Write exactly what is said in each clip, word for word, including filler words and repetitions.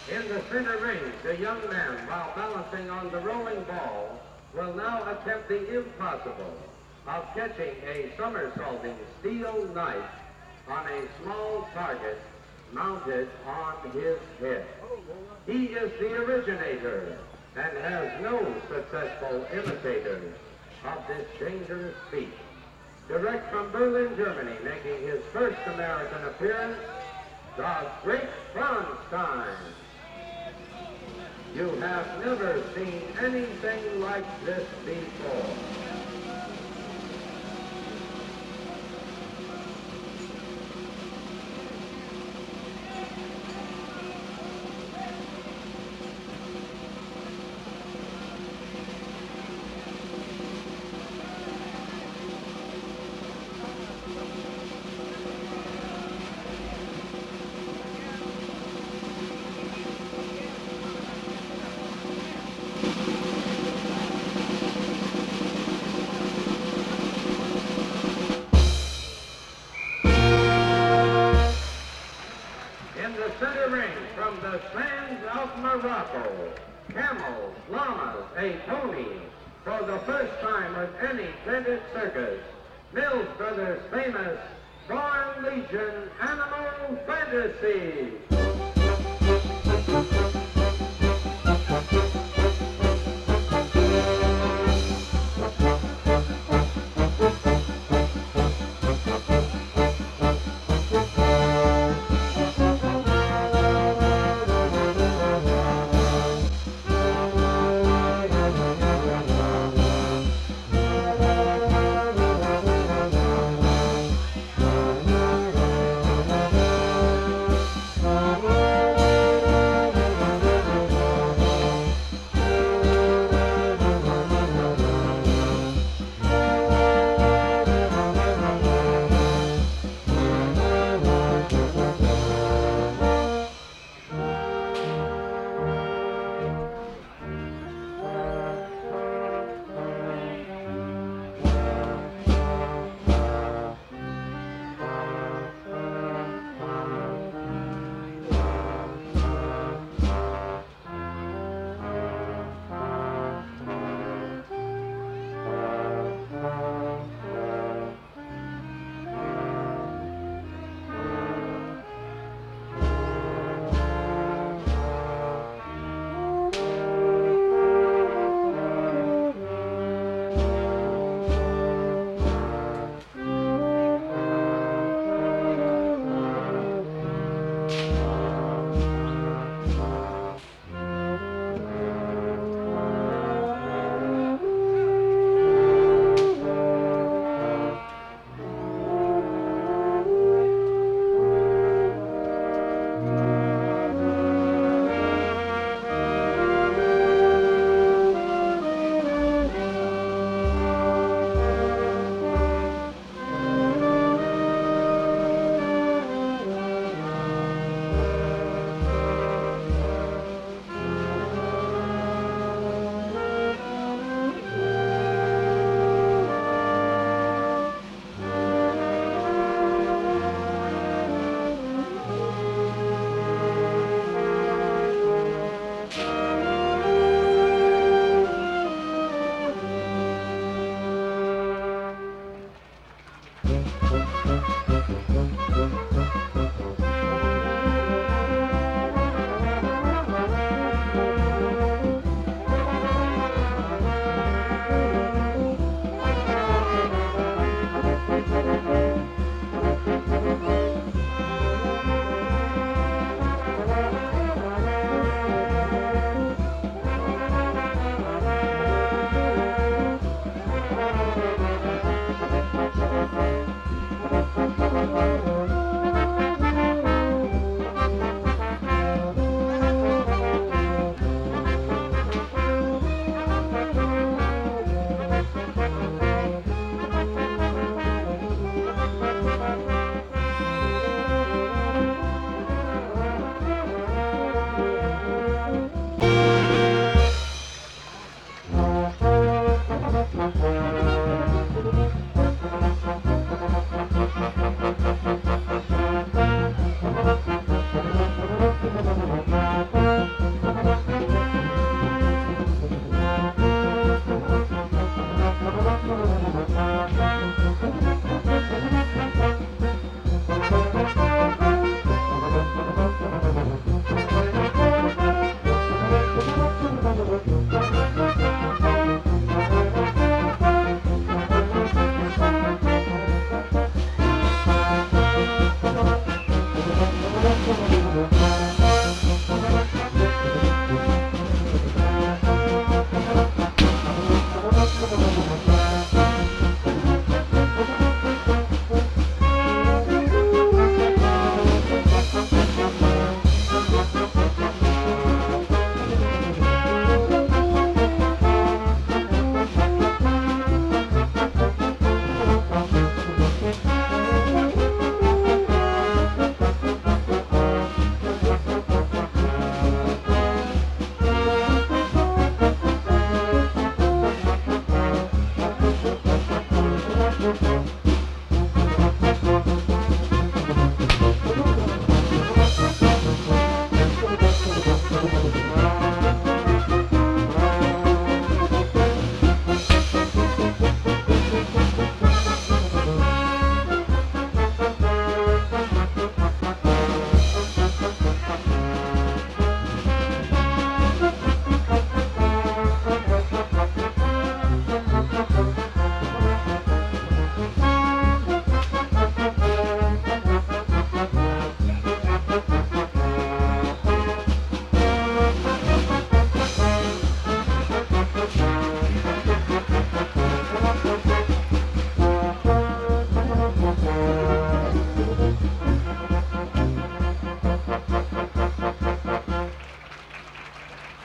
In the center ring, the young man, while balancing on the rolling ball, will now attempt the impossible of catching a somersaulting steel knife on a small target mounted on his head. He is the originator and has no successful imitators of this dangerous feat. Direct from Berlin, Germany, making his first American appearance, the Great Bronstein. You have never seen anything like this before. Center ring from the sands of Morocco, camels, llamas, a pony, for the first time with any tented circus, Mills Brothers' famous Born Legion Animal Fantasy.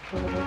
Thank you.